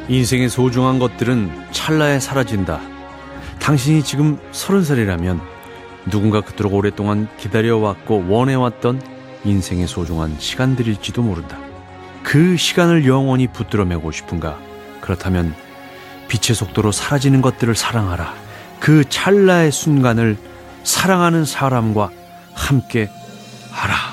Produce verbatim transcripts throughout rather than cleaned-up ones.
인생의 소중한 것들은 찰나에 사라진다. 당신이 지금 서른 살이라면 누군가 그토록 오랫동안 기다려왔고 원해왔던 인생의 소중한 시간들일지도 모른다. 그 시간을 영원히 붙들어 매고 싶은가? 그렇다면 빛의 속도로 사라지는 것들을 사랑하라. 그 찰나의 순간을 사랑하는 사람과 함께 하라.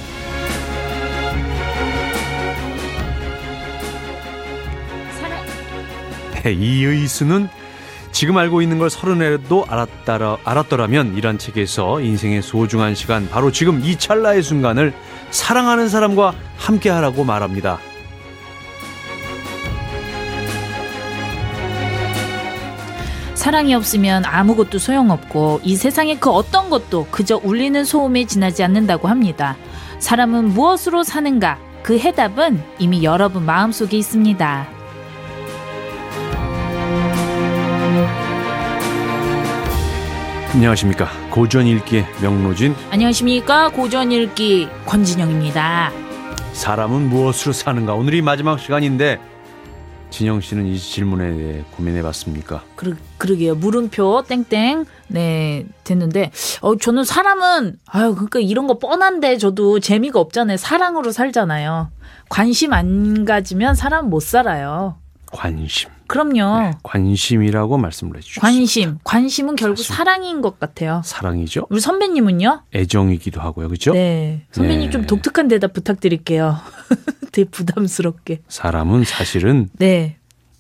이의수는 지금 알고 있는 걸 서른에도 알았더라, 알았더라면 이란 책에서 인생의 소중한 시간, 바로 지금 이 찰나의 순간을 사랑하는 사람과 함께 하라고 말합니다. 사랑이 없으면 아무것도 소용없고 이 세상의 그 어떤 것도 그저 울리는 소음에 지나지 않는다고 합니다. 사람은 무엇으로 사는가? 그 해답은 이미 여러분 마음속에 있습니다. 안녕하십니까. 고전읽기의 명로진, 안녕하십니까. 고전읽기 권진영입니다. 사람은 무엇으로 사는가? 오늘이 마지막 시간인데 진영씨는 이 질문에 대해 고민해봤습니까? 그러, 그러게요. 물음표 땡땡 네 됐는데 어, 저는 사람은 아유 그러니까 이런 거 뻔한데 저도 재미가 없잖아요. 사랑으로 살잖아요. 관심 안 가지면 사람 못 살아요. 관심. 그럼요. 네, 관심이라고 말씀을 해주셨습니다. 관심. 관심은 결국 사실, 사랑인 것 같아요. 사랑이죠. 우리 선배님은요? 애정이기도 하고요. 그렇죠? 네. 선배님 네. 좀 독특한 대답 부탁드릴게요. 되게 부담스럽게. 사람은 사실은 네.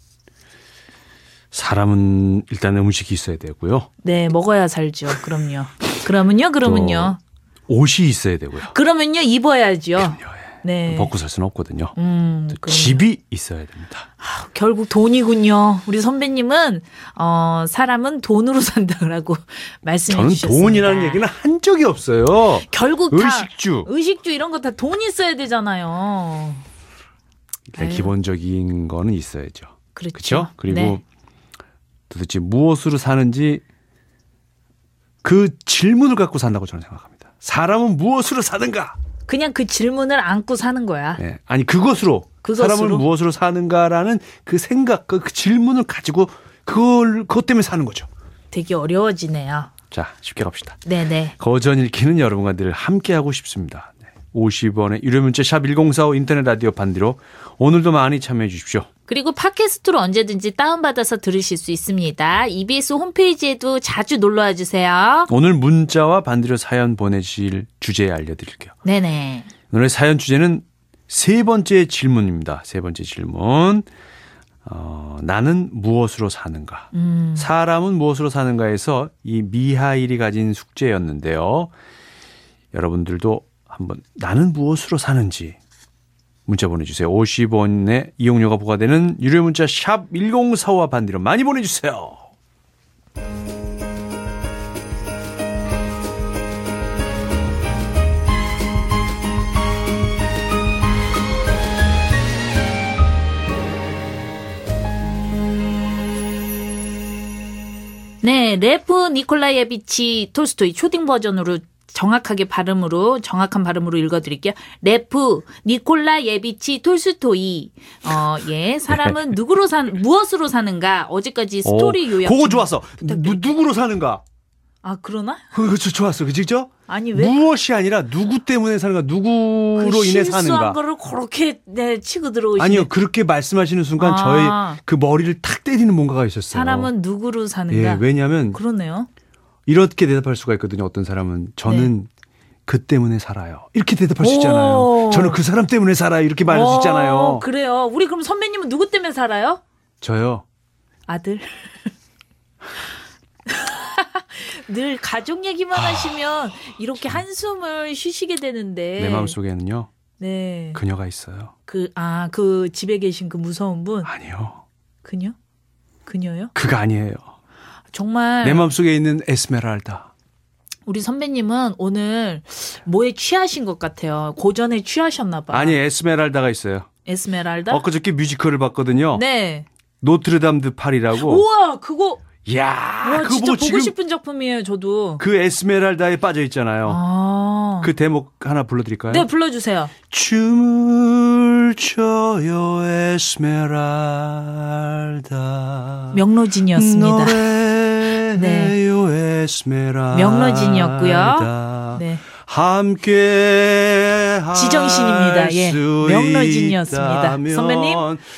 사람은 일단 음식이 있어야 되고요. 네. 먹어야 살죠. 그럼요. 그러면요? 그러면요? 옷이 있어야 되고요. 그러면요? 입어야죠. 그럼요. 네. 먹고 살 수는 없거든요. 음, 집이 있어야 됩니다. 아, 결국 돈이군요. 우리 선배님은 어, 사람은 돈으로 산다고 말씀해 저는 주셨습니다. 저는 돈이라는 얘기는 한 적이 없어요. 결국 의식주. 다 의식주 이런 거 다 돈 있어야 되잖아요. 일단 기본적인 거는 있어야죠. 그렇죠. 그렇죠? 그리고 네. 도대체 무엇으로 사는지 그 질문을 갖고 산다고 저는 생각합니다. 사람은 무엇으로 사는가? 그냥 그 질문을 안고 사는 거야. 네. 아니 그것으로, 그것으로 사람은 무엇으로 사는가라는 그 생각, 그, 그 질문을 가지고 그걸 그것 때문에 사는 거죠. 되게 어려워지네요. 자, 쉽게 갑시다. 네네. 거전 읽기는 여러분과 늘 함께 하고 싶습니다. 네. 오십 원의 유료 문자 샵 일공사오 인터넷 라디오 반디로 오늘도 많이 참여해 주십시오. 그리고 팟캐스트로 언제든지 다운받아서 들으실 수 있습니다. 이비에스 홈페이지에도 자주 놀러와 주세요. 오늘 문자와 반디로 사연 보내실 주제 알려드릴게요. 네네. 오늘의 사연 주제는 세 번째 질문입니다. 세 번째 질문. 어, 나는 무엇으로 사는가? 음. 사람은 무엇으로 사는가에서 이 미하일이 가진 숙제였는데요. 여러분들도 한번 나는 무엇으로 사는지 문자 보내주세요. 오십 원의 이용료가 부과되는 유료 문자 샵 일공사오와 반디로 많이 보내주세요. 네, 레프 니콜라예비치 톨스토이 초딩 버전으로 정확하게 발음으로 정확한 발음으로 읽어드릴게요. 레프 니콜라예비치 톨스토이. 어, 예, 사람은 누구로 산 무엇으로 사는가? 어제까지 스토리 오, 요약. 그거 좋았어. 누, 누구로 사는가? 아 그러나? 그거 좋았어, 그죠? 아니 왜? 무엇이 아니라 누구 때문에 사는가, 누구로 그 인해 실수한 사는가. 거를 그렇게 네, 치고 들어오시네. 아니요, 그렇게 말씀하시는 순간 아. 저의 그 머리를 탁 때리는 뭔가가 있었어요. 사람은 누구로 사는가? 예, 왜냐하면 그러네요. 이렇게 대답할 수가 있거든요. 어떤 사람은 저는 네. 그 때문에 살아요. 이렇게 대답할 수 있잖아요. 저는 그 사람 때문에 살아요. 이렇게 말할 수 있잖아요. 그래요. 우리 그럼 선배님은 누구 때문에 살아요? 저요. 아들. 늘 가족 얘기만 아, 하시면 이렇게 한숨을 쉬시게 되는데. 내 마음속에는요. 네. 그녀가 있어요. 그, 아, 그 집에 계신 그 무서운 분? 아니요. 그녀? 그녀요? 그가 아니에요. 정말. 내 마음속에 있는 에스메랄다. 우리 선배님은 오늘 뭐에 취하신 것 같아요. 고전에 취하셨나 봐요. 아니, 에스메랄다가 있어요. 에스메랄다? 엊그저께 뮤지컬을 봤거든요. 네. 노트르담 드 파리라고. 우와, 그거. 이야, 와, 그거 진짜 뭐 보고 지금 싶은 작품이에요, 저도. 그 에스메랄다에 빠져 있잖아요. 아. 그 대목 하나 불러드릴까요? 네, 불러주세요. 춤을 춤을 춰요 에스메랄다. 명로진이었습니다. 노래해요 네. 에스메랄다. 명로진이었고요. 네. 함께 지정신입니다. 예, 명로진이었습니다. 선배님,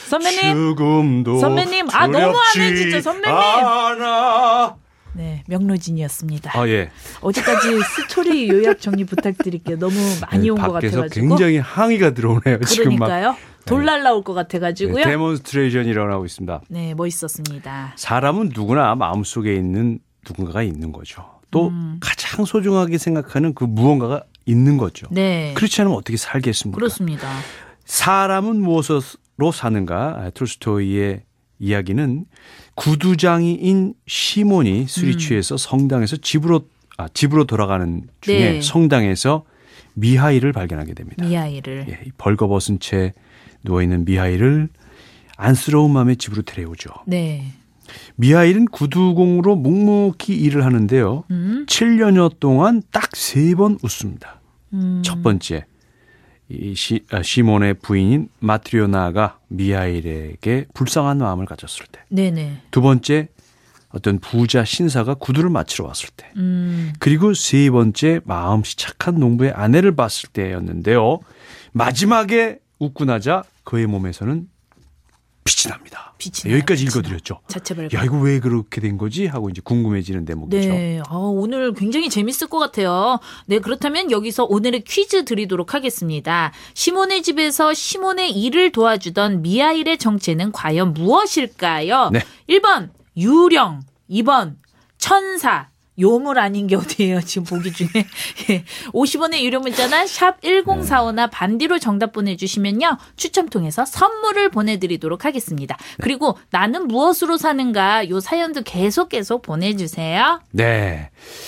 선배님, 선배님, 아 너무하네 진짜 선배님. 않아. 네, 명로진이었습니다. 아 예. 어제까지 스토리 요약 정리 부탁드릴게요. 너무 많이 네, 온 것 같아가지고. 굉장히 항의가 들어오네요. 지금 막. 그러니까요. 돌 날라올 것 같아가지고요. 네, 데몬스트레이션이 일어나고 있습니다. 네, 멋있었습니다. 사람은 누구나 마음속에 있는 누군가가 있는 거죠. 또 음. 가장 소중하게 생각하는 그 무언가가 있는 거죠. 네. 그렇지 않으면 어떻게 살겠습니까? 그렇습니다. 사람은 무엇으로 사는가? 톨스토이의 이야기는 구두장이인 시몬이 술이 취해서 음. 성당에서 집으로 아, 집으로 돌아가는 중에 네. 성당에서 미하일을 발견하게 됩니다. 미하일을. 예, 벌거벗은 채 누워있는 미하일을 안쓰러운 마음에 집으로 데려오죠. 네. 미하일은 구두공으로 묵묵히 일을 하는데요. 음. 칠 년여 동안 딱 세 번 웃습니다. 음. 첫 번째, 이 시, 아, 시몬의 부인인 마트리오나가 미하일에게 불쌍한 마음을 가졌을 때. 네네. 두 번째, 어떤 부자 신사가 구두를 맞추러 왔을 때. 음. 그리고 세 번째, 마음씨 착한 농부의 아내를 봤을 때였는데요. 마지막에 웃고 나자 그의 몸에서는 빛이 납니다. 빛이 여기까지 빛이 읽어드렸죠. 자체 발견. 야, 이거 왜 그렇게 된 거지? 하고 이제 궁금해지는 대목이죠. 네, 아, 오늘 굉장히 재밌을 것 같아요. 네, 그렇다면 여기서 오늘의 퀴즈 드리도록 하겠습니다. 시몬의 집에서 시몬의 일을 도와주던 미하일의 정체는 과연 무엇일까요? 네. 일 번 유령, 이 번 천사. 요물 아닌 게 어디예요? 지금 보기 중에. 예. 오십 원의 유료 문자나 샵 일공사오나 반디로 정답 보내주시면요. 추첨 통해서 선물을 보내드리도록 하겠습니다. 네. 그리고 나는 무엇으로 사는가 요 사연도 계속 계속 보내주세요. 네.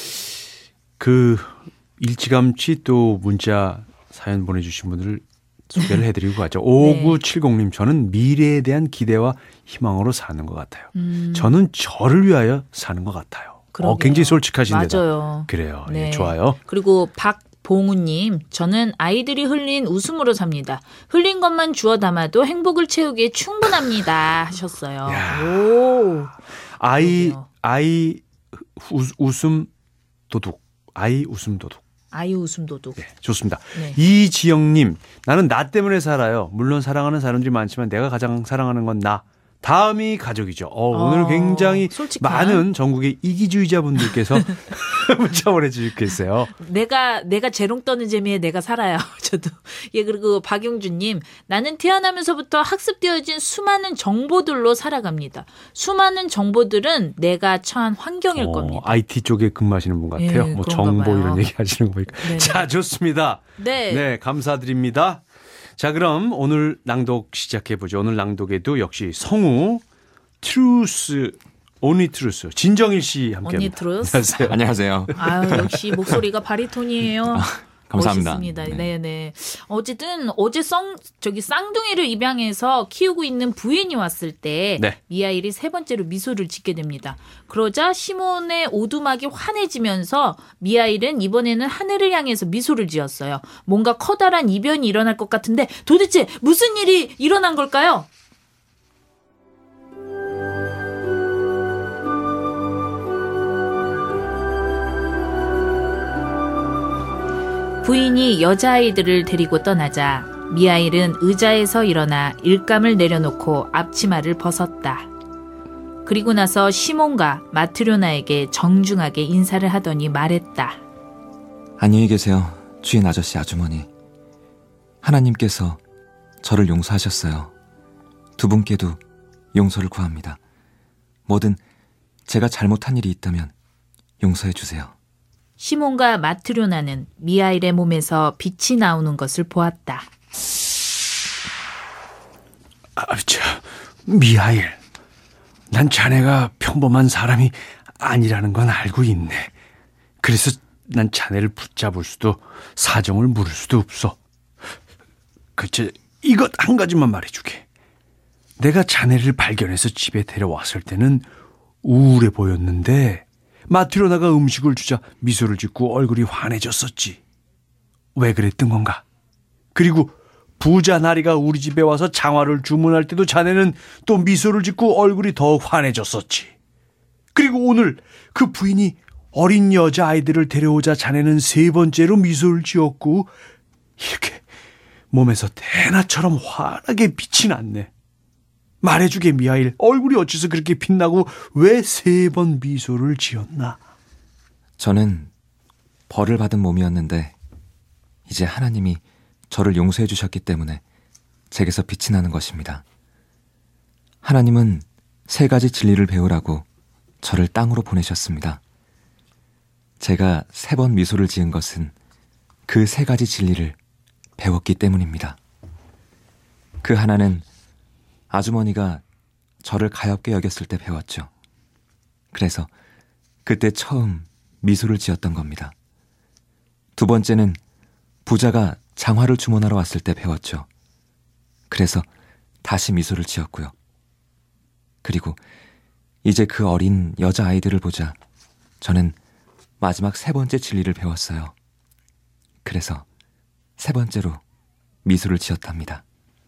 그 일찌감치 또 문자 사연 보내주신 분들을 소개를 해드리고 가죠. 오구칠공님 저는 미래에 대한 기대와 희망으로 사는 것 같아요. 음. 저는 저를 위하여 사는 것 같아요. 어, 굉장히 솔직하신데다. 맞아요. 그래요. 네. 네, 좋아요. 그리고 박봉우님, 저는 아이들이 흘린 웃음으로 삽니다. 흘린 것만 주워 담아도 행복을 채우기에 충분합니다. 하셨어요. 야. 오. 아이, 그러게요. 아이 우, 웃음 도둑. 아이 웃음 도둑. 아이 웃음 도둑. 네, 좋습니다. 네. 이지영님, 나는 나 때문에 살아요. 물론 사랑하는 사람들이 많지만 내가 가장 사랑하는 건 나. 다음이 가족이죠. 어, 어, 오늘 굉장히 솔직한. 많은 전국의 이기주의자분들께서 문자 보내주실 계세요. 내가 내가 재롱 떠는 재미에 내가 살아요. 저도. 예, 그리고 박용준님, 나는 태어나면서부터 학습되어진 수많은 정보들로 살아갑니다. 수많은 정보들은 내가 처한 환경일 어, 겁니다. 아이티 쪽에 근무하시는 분 같아요. 예, 뭐 정보 봐요. 이런 얘기 하시는 거 보니까. 네네. 자, 좋습니다. 네. 네, 감사드립니다. 자, 그럼 오늘 낭독 시작해보죠. 오늘 낭독에도 역시 성우 트루스, 오니 트루스, 진정일 씨 함께합니다. 오니 트루스. 안녕하세요. 아유, 역시 목소리가 바리톤이에요. 아, 감사합니다. 멋있습니다. 네, 네. 어쨌든 어제 성 저기 쌍둥이를 입양해서 키우고 있는 부인이 왔을 때 네. 미하일이 세 번째로 미소를 짓게 됩니다. 그러자 시몬의 오두막이 환해지면서 미하일은 이번에는 하늘을 향해서 미소를 지었어요. 뭔가 커다란 이변이 일어날 것 같은데 도대체 무슨 일이 일어난 걸까요? 부인이 여자아이들을 데리고 떠나자 미하일은 의자에서 일어나 일감을 내려놓고 앞치마를 벗었다. 그리고 나서 시몬과 마트료나에게 정중하게 인사를 하더니 말했다. 안녕히 계세요, 주인 아저씨 아주머니. 하나님께서 저를 용서하셨어요. 두 분께도 용서를 구합니다. 뭐든 제가 잘못한 일이 있다면 용서해 주세요. 시몬과 마트료나는 미하일의 몸에서 빛이 나오는 것을 보았다. 아, 저, 미하일, 난 자네가 평범한 사람이 아니라는 건 알고 있네. 그래서 난 자네를 붙잡을 수도 사정을 물을 수도 없어. 그치, 이것 한 가지만 말해주게. 내가 자네를 발견해서 집에 데려왔을 때는 우울해 보였는데 마트로나가 음식을 주자 미소를 짓고 얼굴이 환해졌었지. 왜 그랬던 건가? 그리고 부자 나리가 우리 집에 와서 장화를 주문할 때도 자네는 또 미소를 짓고 얼굴이 더 환해졌었지. 그리고 오늘 그 부인이 어린 여자아이들을 데려오자 자네는 세 번째로 미소를 지었고 이렇게 몸에서 대나처럼 환하게 빛이 났네. 말해주게 미하일, 얼굴이 어째서 그렇게 빛나고 왜 세 번 미소를 지었나? 저는 벌을 받은 몸이었는데 이제 하나님이 저를 용서해 주셨기 때문에 제게서 빛이 나는 것입니다. 하나님은 세 가지 진리를 배우라고 저를 땅으로 보내셨습니다. 제가 세 번 미소를 지은 것은 그 세 가지 진리를 배웠기 때문입니다. 그 하나는 아주머니가 저를 가엾게 여겼을 때 배웠죠. 그래서 그때 처음 미소를 지었던 겁니다. 두 번째는 부자가 장화를 주문하러 왔을 때 배웠죠. 그래서 다시 미소를 지었고요. 그리고 이제 그 어린 여자아이들을 보자 저는 마지막 세 번째 진리를 배웠어요. 그래서 세 번째로 미소를 지었답니다.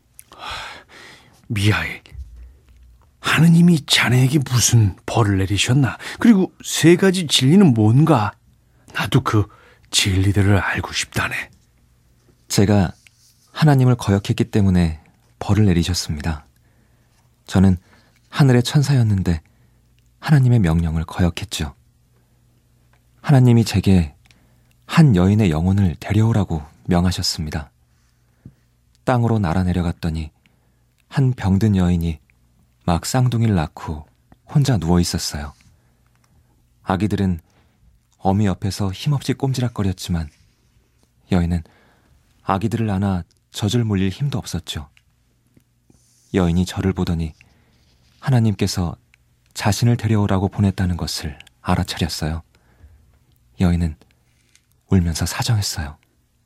미하일, 하느님이 자네에게 무슨 벌을 내리셨나? 그리고 세 가지 진리는 뭔가? 나도 그 진리들을 알고 싶다네. 제가 하나님을 거역했기 때문에 벌을 내리셨습니다. 저는 하늘의 천사였는데 하나님의 명령을 거역했죠. 하나님이 제게 한 여인의 영혼을 데려오라고 명하셨습니다. 땅으로 날아내려갔더니 한 병든 여인이 막 쌍둥이를 낳고 혼자 누워 있었어요. 아기들은 어미 옆에서 힘없이 꼼지락거렸지만 여인은 아기들을 안아 젖을 물릴 힘도 없었죠. 여인이 저를 보더니 하나님께서 자신을 데려오라고 보냈다는 것을 알아차렸어요. 여인은 울면서 사정했어요.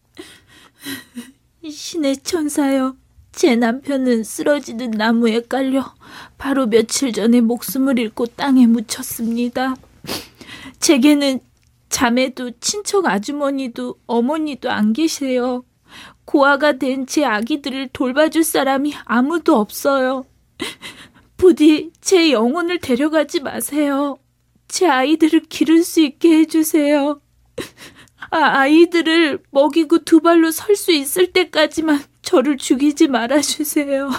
신의 천사여, 제 남편은 쓰러지는 나무에 깔려 바로 며칠 전에 목숨을 잃고 땅에 묻혔습니다. 제게는 자매도 친척 아주머니도 어머니도 안 계세요. 고아가 된 제 아기들을 돌봐줄 사람이 아무도 없어요. 부디 제 영혼을 데려가지 마세요. 제 아이들을 기를 수 있게 해주세요. 아, 아이들을 먹이고 두 발로 설 수 있을 때까지만 저를 죽이지 말아주세요.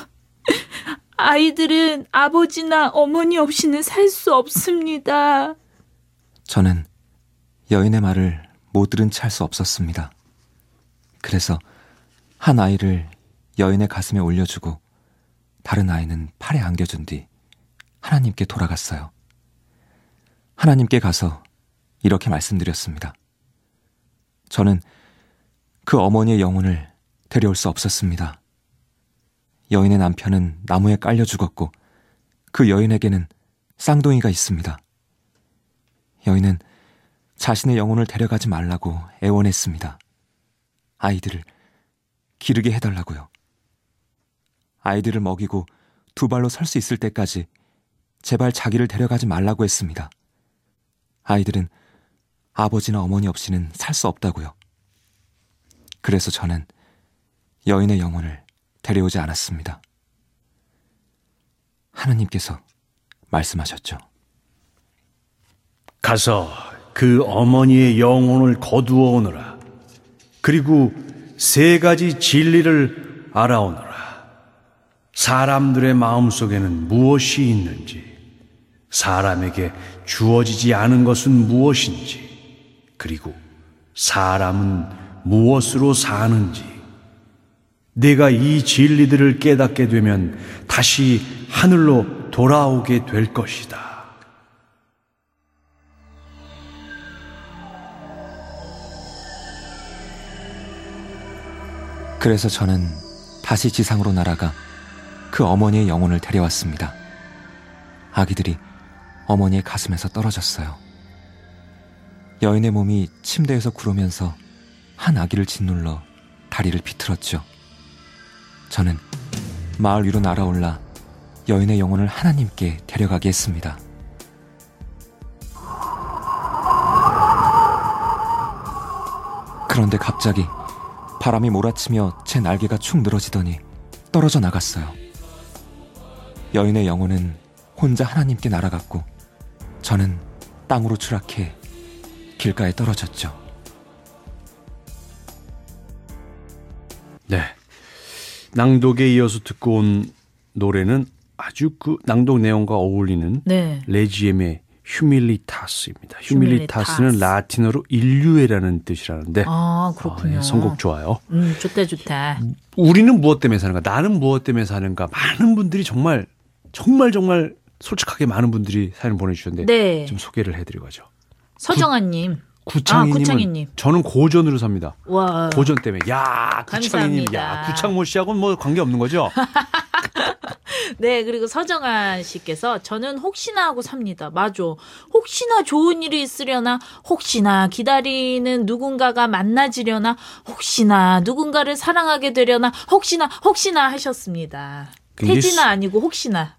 아이들은 아버지나 어머니 없이는 살 수 없습니다. 저는 여인의 말을 못 들은 채 할 수 없었습니다. 그래서 한 아이를 여인의 가슴에 올려주고 다른 아이는 팔에 안겨준 뒤 하나님께 돌아갔어요. 하나님께 가서 이렇게 말씀드렸습니다. 저는 그 어머니의 영혼을 데려올 수 없었습니다. 여인의 남편은 나무에 깔려 죽었고 그 여인에게는 쌍둥이가 있습니다. 여인은 자신의 영혼을 데려가지 말라고 애원했습니다. 아이들을 기르게 해달라고요. 아이들을 먹이고 두 발로 설 수 있을 때까지 제발 자기를 데려가지 말라고 했습니다. 아이들은 아버지나 어머니 없이는 살 수 없다고요. 그래서 저는 여인의 영혼을 데려오지 않았습니다. 하나님께서 말씀하셨죠. 가서 그 어머니의 영혼을 거두어 오너라. 그리고 세 가지 진리를 알아오너라. 사람들의 마음속에는 무엇이 있는지, 사람에게 주어지지 않은 것은 무엇인지, 그리고 사람은 무엇으로 사는지. 내가 이 진리들을 깨닫게 되면 다시 하늘로 돌아오게 될 것이다. 그래서 저는 다시 지상으로 날아가 그 어머니의 영혼을 데려왔습니다. 아기들이 어머니의 가슴에서 떨어졌어요. 여인의 몸이 침대에서 구르면서 한 아기를 짓눌러 다리를 비틀었죠. 저는 마을 위로 날아올라 여인의 영혼을 하나님께 데려가게 했습니다. 그런데 갑자기 바람이 몰아치며 제 날개가 축 늘어지더니 떨어져 나갔어요. 여인의 영혼은 혼자 하나님께 날아갔고 저는 땅으로 추락해 길가에 떨어졌죠. 네. 낭독에 이어서 듣고 온 노래는 아주 그 낭독 내용과 어울리는 네. 레지엠의 휴밀리타스입니다. 휴밀리타스는 라틴어로 인류애라는 뜻이라는데 아, 그렇군요. 아, 예, 선곡 좋아요. 음, 좋다 좋다. 우리는 무엇 때문에 사는가? 나는 무엇 때문에 사는가? 많은 분들이 정말 정말 정말 솔직하게 많은 분들이 사연 보내주셨는데 네. 좀 소개를 해드리고 가죠. 서정아님. 구창희님은 아, 구창희님. 저는 고전으로 삽니다. 와. 고전 때문에. 야, 구창희님. 감사합니다. 야, 구창모 씨하고는 뭐 관계 없는 거죠? 네, 그리고 서정아 씨께서 저는 혹시나 하고 삽니다. 맞아. 혹시나 좋은 일이 있으려나, 혹시나 기다리는 누군가가 만나지려나, 혹시나 누군가를 사랑하게 되려나, 혹시나, 혹시나 하셨습니다. 태진아 아니고 혹시나.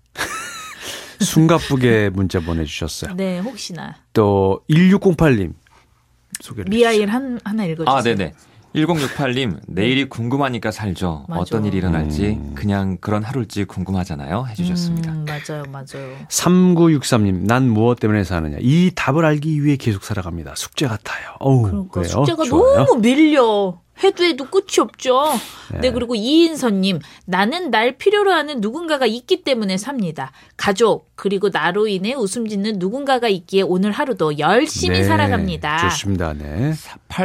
숨가쁘게 문자 보내주셨어요. 네, 혹시나. 또 일육공팔님 소개를 미아일 한, 하나 읽어주세요. 아, 네네. 일공육팔님, 내일이 궁금하니까 살죠. 맞아. 어떤 일이 일어날지 음. 그냥 그런 하루일지 궁금하잖아요. 해주셨습니다. 음, 맞아요, 맞아요. 삼구육삼님 난 무엇 때문에 사느냐. 이 답을 알기 위해 계속 살아갑니다. 숙제 같아요. 어우, 그러니까 그래요? 숙제가 좋아요. 너무 밀려. 해도 해도 끝이 없죠. 네. 네. 그리고 이인선님, 나는 날 필요로 하는 누군가가 있기 때문에 삽니다. 가족, 그리고 나로 인해 웃음 짓는 누군가가 있기에 오늘 하루도 열심히 네, 살아갑니다. 좋습니다. 네.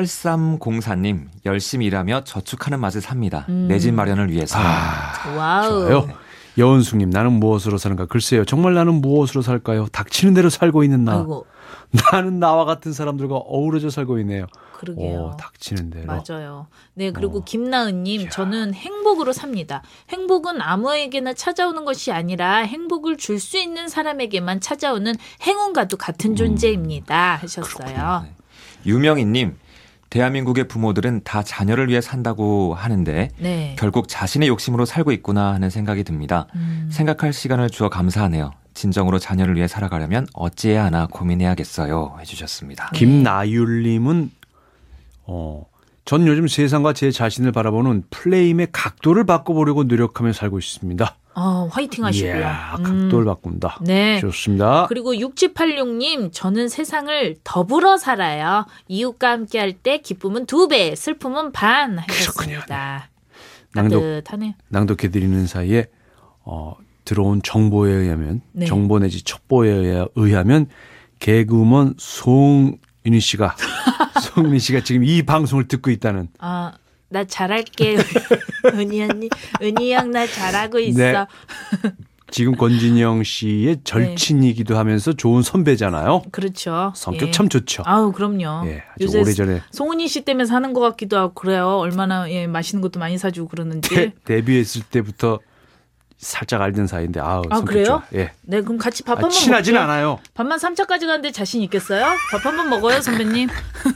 팔삼공사님, 열심히 일하며 저축하는 맛을 삽니다. 음. 내 집 마련을 위해서. 아, 와우. 좋아요. 여은숙님 나는 무엇으로 사는가. 글쎄요. 정말 나는 무엇으로 살까요. 닥치는 대로 살고 있는 나. 아이고, 나는 나와 같은 사람들과 어우러져 살고 있네요. 그러게요. 오, 닥치는 대로. 맞아요. 네, 그리고 어. 김나은님, 야. 저는 행복으로 삽니다. 행복은 아무에게나 찾아오는 것이 아니라 행복을 줄 수 있는 사람에게만 찾아오는 행운과도 같은 존재입니다. 하셨어요. 네. 유명희님, 대한민국의 부모들은 다 자녀를 위해 산다고 하는데 네. 결국 자신의 욕심으로 살고 있구나 하는 생각이 듭니다. 음. 생각할 시간을 주어 감사하네요. 진정으로 자녀를 위해 살아가려면 어찌해야 하나 고민해야겠어요. 해주셨습니다. 김나율님은 어, 전 요즘 세상과 제 자신을 바라보는 플레임의 각도를 바꿔보려고 노력하며 살고 있습니다. 어, 화이팅 하시고요. 이야, 음. 각도를 바꾼다. 네. 좋습니다. 그리고 육칠팔육님, 저는 세상을 더불어 살아요. 이웃과 함께 할 때 기쁨은 두 배, 슬픔은 반 하셨습니다. 낭독, 따뜻하네요. 낭독해드리는 사이에 어, 들어온 정보에 의하면 네. 정보 내지 첩보에 의하면 개그우먼 송윤희 씨가 송윤희 씨가 지금 이 방송을 듣고 있다는. 아, 나 잘할게. 은희 언니, 은희 형 나 잘하고 있어. 네. 지금 권진영 씨의 절친이기도 하면서 좋은 선배잖아요. 그렇죠. 성격 예. 참 좋죠. 아우, 그럼요. 예, 아주 요새 오래전에 송은희 씨 때문에 사는 것 같기도 하고 그래요. 얼마나 예, 맛있는 것도 많이 사주고 그러는지. 데, 데뷔했을 때부터 살짝 알던 사이인데 아우 아, 성격 그래요? 좋아. 예. 네, 그럼 같이 밥 아, 한번 친하진 먹게요. 않아요. 밥만 삼 차까지 가는데 자신 있겠어요? 밥 한번 먹어요, 선배님.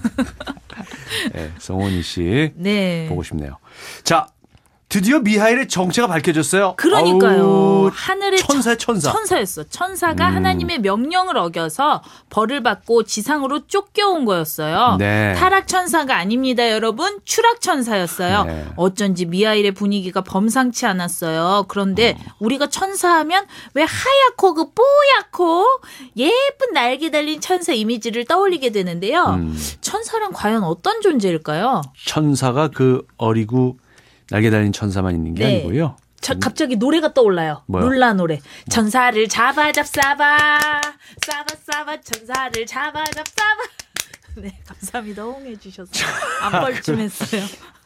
네, 성원희 씨 네. 보고 싶네요. 자, 드디어 미하일의 정체가 밝혀졌어요. 그러니까요. 아우, 하늘의 천사의 천사. 천사였어. 천사가 음. 하나님의 명령을 어겨서 벌을 받고 지상으로 쫓겨온 거였어요. 네. 타락 천사가 아닙니다, 여러분. 추락 천사였어요. 네. 어쩐지 미하일의 분위기가 범상치 않았어요. 그런데 어. 우리가 천사하면 왜 하얗고 그 뽀얗고 예쁜 날개 달린 천사 이미지를 떠올리게 되는데요. 음. 천사란 과연 어떤 존재일까요? 천사가 그 어리고 날개 달린 천사만 있는 게 네. 아니고요. 저, 갑자기 노래가 떠올라요. 뭐요? 놀라 노래. 천사를 잡아 잡사바 싸바 싸바 천사를 잡아 잡사바. 네, 감사합니다. 호응해 주셔서 안 뻘쭘했어요.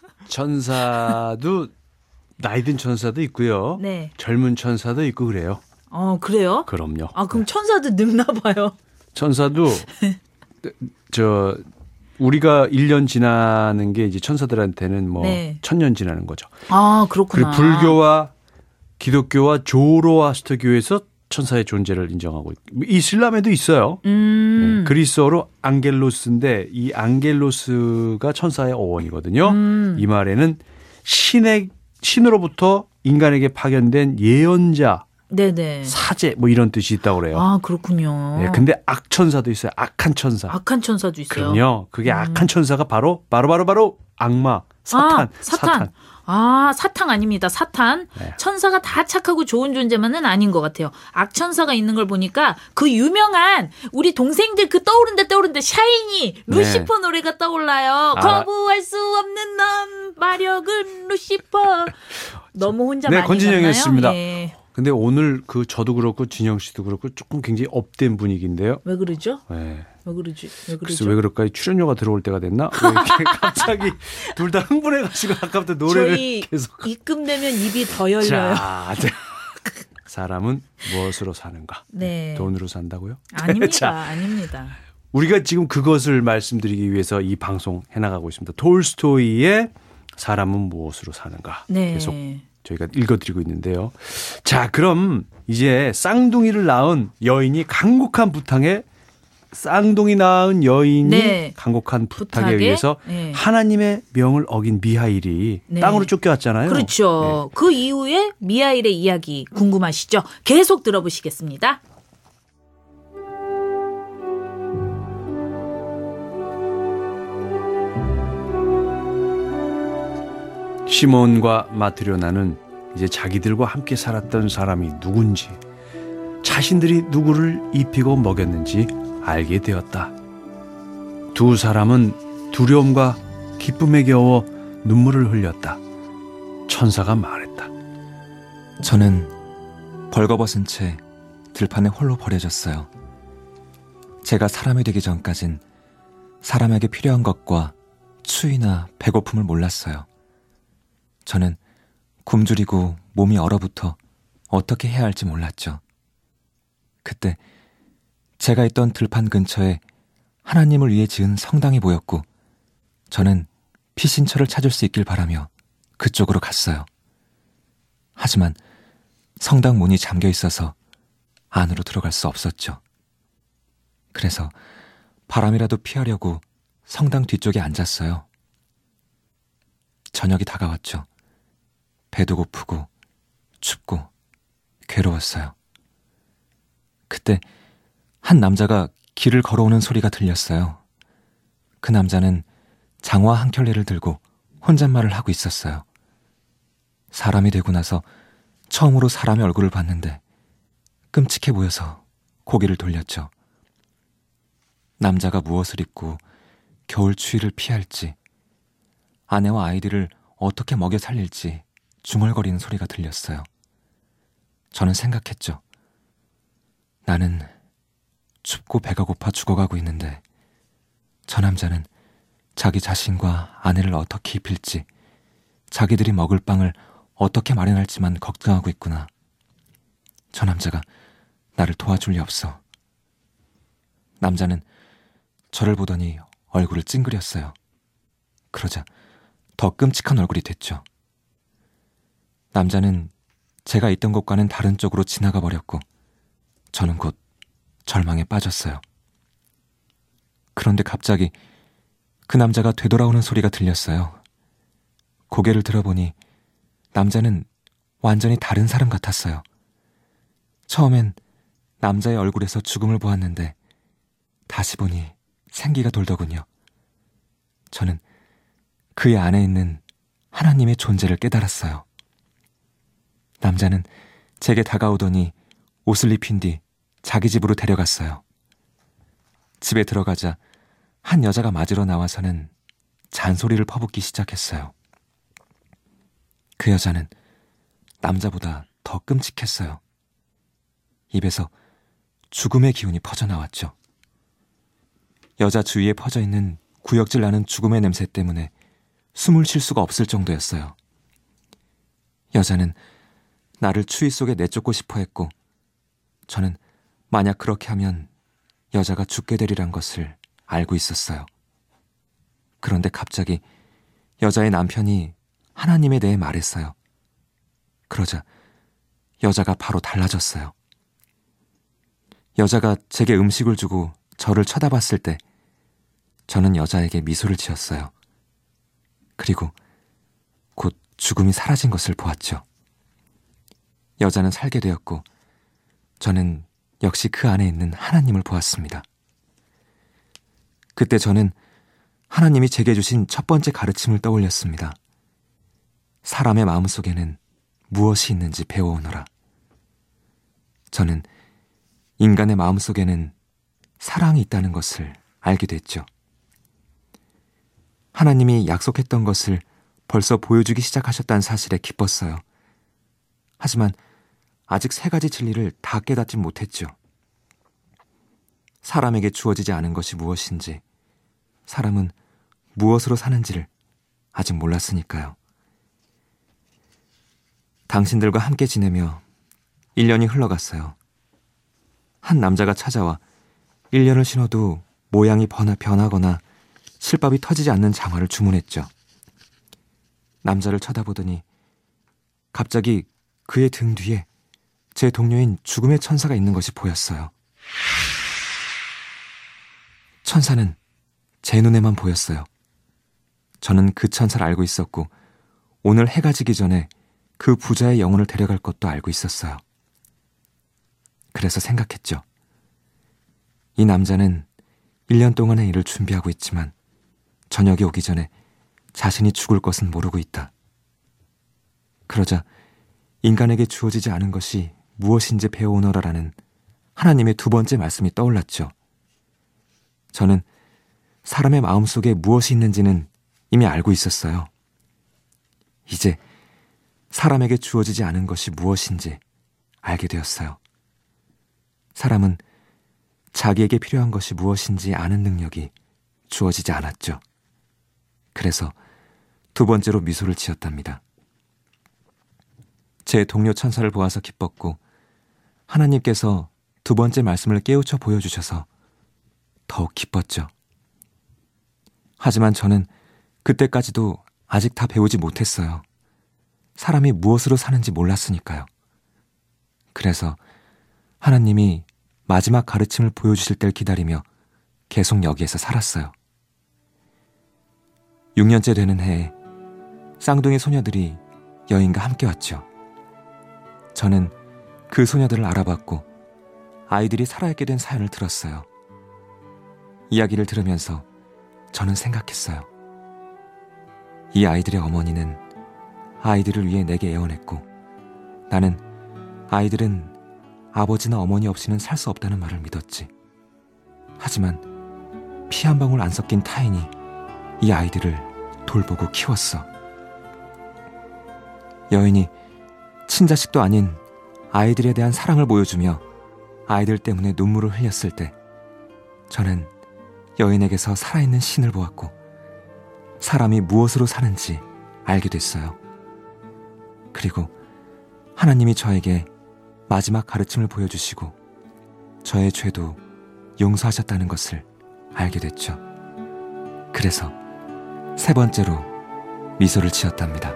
천사도 나이든 천사도 있고요. 네. 젊은 천사도 있고 그래요. 어, 그래요? 그럼요. 아, 그럼 천사도 늙나 봐요. 천사도 저 우리가 일 년 지나는 게 이제 천사들한테는 뭐 네. 천년 지나는 거죠. 아, 그리고 그렇구나. 불교와 기독교와 조로아스터교에서 천사의 존재를 인정하고 있고 이슬람에도 있어요. 음. 네, 그리스어로 앙겔로스인데 이 앙겔로스가 천사의 어원이거든요. 음. 이 말에는 신의 신으로부터 인간에게 파견된 예언자, 네네. 사제 뭐 이런 뜻이 있다고 그래요. 아, 그렇군요. 네, 근데 악천사도 있어요. 악한 천사. 악한 천사도 있어요. 그럼요. 그게 음. 악한 천사가 바로 바로 바로 바로 악마, 사탄. 아, 사탄. 아, 사탕 아닙니다. 사탄. 네. 천사가 다 착하고 좋은 존재만은 아닌 것 같아요. 악천사가 있는 걸 보니까 그 유명한 우리 동생들 그 떠오른다 떠오른다 샤이니 루시퍼 네. 노래가 떠올라요. 아. 거부할 수 없는 넌 마력은 루시퍼. 너무 혼자 네, 많이 권진영이었습니다. 예. 근데 오늘 그 저도 그렇고 진영 씨도 그렇고 조금 굉장히 업된 분위기인데요. 왜 그러죠? 네. 왜 그러지? 왜 그러죠? 글쎄 왜 그럴까요? 출연료가 들어올 때가 됐나? 왜 이렇게 갑자기 둘 다 흥분해가지고 아까부터 노래를 저희 계속. 입금되면 입이 더 열려요. 자, 자. 사람은 무엇으로 사는가? 네. 돈으로 산다고요? 아닙니다. 자, 아닙니다. 우리가 지금 그것을 말씀드리기 위해서 이 방송 해나가고 있습니다. 톨스토이의 사람은 무엇으로 사는가? 네. 계속 저희가 읽어드리고 있는데요. 자, 그럼 이제 쌍둥이를 낳은 여인이 간곡한 부탁에 쌍둥이 낳은 여인이 네. 간곡한 부탁에, 부탁에? 의해서 네. 하나님의 명을 어긴 미하일이 네. 땅으로 쫓겨왔잖아요. 그렇죠. 네. 그 이후에 미하일의 이야기 궁금하시죠? 계속 들어보시겠습니다. 시몬과 마트료나는 이제 자기들과 함께 살았던 사람이 누군지, 자신들이 누구를 입히고 먹였는지 알게 되었다. 두 사람은 두려움과 기쁨에 겨워 눈물을 흘렸다. 천사가 말했다. 저는 벌거벗은 채 들판에 홀로 버려졌어요. 제가 사람이 되기 전까진 사람에게 필요한 것과 추위나 배고픔을 몰랐어요. 저는 굶주리고 몸이 얼어붙어 어떻게 해야 할지 몰랐죠. 그때 제가 있던 들판 근처에 하나님을 위해 지은 성당이 보였고 저는 피신처를 찾을 수 있길 바라며 그쪽으로 갔어요. 하지만 성당 문이 잠겨 있어서 안으로 들어갈 수 없었죠. 그래서 바람이라도 피하려고 성당 뒤쪽에 앉았어요. 저녁이 다가왔죠. 배도 고프고 춥고 괴로웠어요. 그때 한 남자가 길을 걸어오는 소리가 들렸어요. 그 남자는 장화 한 켤레를 들고 혼잣말을 하고 있었어요. 사람이 되고 나서 처음으로 사람의 얼굴을 봤는데 끔찍해 보여서 고개를 돌렸죠. 남자가 무엇을 입고 겨울 추위를 피할지, 아내와 아이들을 어떻게 먹여 살릴지 중얼거리는 소리가 들렸어요. 저는 생각했죠. 나는 춥고 배가 고파 죽어가고 있는데 저 남자는 자기 자신과 아내를 어떻게 입힐지, 자기들이 먹을 빵을 어떻게 마련할지만 걱정하고 있구나. 저 남자가 나를 도와줄 리 없어. 남자는 저를 보더니 얼굴을 찡그렸어요. 그러자 더 끔찍한 얼굴이 됐죠. 남자는 제가 있던 곳과는 다른 쪽으로 지나가 버렸고 저는 곧 절망에 빠졌어요. 그런데 갑자기 그 남자가 되돌아오는 소리가 들렸어요. 고개를 들어보니 남자는 완전히 다른 사람 같았어요. 처음엔 남자의 얼굴에서 죽음을 보았는데 다시 보니 생기가 돌더군요. 저는 그의 안에 있는 하나님의 존재를 깨달았어요. 남자는 제게 다가오더니 옷을 입힌 뒤 자기 집으로 데려갔어요. 집에 들어가자 한 여자가 맞으러 나와서는 잔소리를 퍼붓기 시작했어요. 그 여자는 남자보다 더 끔찍했어요. 입에서 죽음의 기운이 퍼져나왔죠. 여자 주위에 퍼져있는 구역질 나는 죽음의 냄새 때문에 숨을 쉴 수가 없을 정도였어요. 여자는 나를 추위 속에 내쫓고 싶어 했고 저는 만약 그렇게 하면 여자가 죽게 되리란 것을 알고 있었어요. 그런데 갑자기 여자의 남편이 하나님에 대해 말했어요. 그러자 여자가 바로 달라졌어요. 여자가 제게 음식을 주고 저를 쳐다봤을 때 저는 여자에게 미소를 지었어요. 그리고 곧 죽음이 사라진 것을 보았죠. 여자는 살게 되었고 저는 역시 그 안에 있는 하나님을 보았습니다. 그때 저는 하나님이 제게 주신 첫 번째 가르침을 떠올렸습니다. 사람의 마음속에는 무엇이 있는지 배워오너라. 저는 인간의 마음속에는 사랑이 있다는 것을 알게 됐죠. 하나님이 약속했던 것을 벌써 보여주기 시작하셨다는 사실에 기뻤어요. 하지만 아직 세 가지 진리를 다 깨닫지 못했죠. 사람에게 주어지지 않은 것이 무엇인지, 사람은 무엇으로 사는지를 아직 몰랐으니까요. 당신들과 함께 지내며 일 년이 흘러갔어요. 한 남자가 찾아와 일 년을 신어도 모양이 변하거나 실밥이 터지지 않는 장화를 주문했죠. 남자를 쳐다보더니 갑자기 그의 등 뒤에 제 동료인 죽음의 천사가 있는 것이 보였어요. 천사는 제 눈에만 보였어요. 저는 그 천사를 알고 있었고 오늘 해가 지기 전에 그 부자의 영혼을 데려갈 것도 알고 있었어요. 그래서 생각했죠. 이 남자는 일 년 동안의 일을 준비하고 있지만 저녁이 오기 전에 자신이 죽을 것은 모르고 있다. 그러자 인간에게 주어지지 않은 것이 무엇인지 배워오너라라는 하나님의 두 번째 말씀이 떠올랐죠. 저는 사람의 마음속에 무엇이 있는지는 이미 알고 있었어요. 이제 사람에게 주어지지 않은 것이 무엇인지 알게 되었어요. 사람은 자기에게 필요한 것이 무엇인지 아는 능력이 주어지지 않았죠. 그래서 두 번째로 미소를 지었답니다. 제 동료 천사를 보아서 기뻤고 하나님께서 두 번째 말씀을 깨우쳐 보여주셔서 더욱 기뻤죠. 하지만 저는 그때까지도 아직 다 배우지 못했어요. 사람이 무엇으로 사는지 몰랐으니까요. 그래서 하나님이 마지막 가르침을 보여주실 때를 기다리며 계속 여기에서 살았어요. 육 년째 되는 해에 쌍둥이 소녀들이 여인과 함께 왔죠. 저는 그 소녀들을 알아봤고 아이들이 살아있게 된 사연을 들었어요. 이야기를 들으면서 저는 생각했어요. 이 아이들의 어머니는 아이들을 위해 내게 애원했고 나는 아이들은 아버지나 어머니 없이는 살 수 없다는 말을 믿었지. 하지만 피 한 방울 안 섞인 타인이 이 아이들을 돌보고 키웠어. 여인이 친자식도 아닌 아이들에 대한 사랑을 보여주며 아이들 때문에 눈물을 흘렸을 때 저는 여인에게서 살아있는 신을 보았고 사람이 무엇으로 사는지 알게 됐어요. 그리고 하나님이 저에게 마지막 가르침을 보여주시고 저의 죄도 용서하셨다는 것을 알게 됐죠. 그래서 세 번째로 미소를 지었답니다.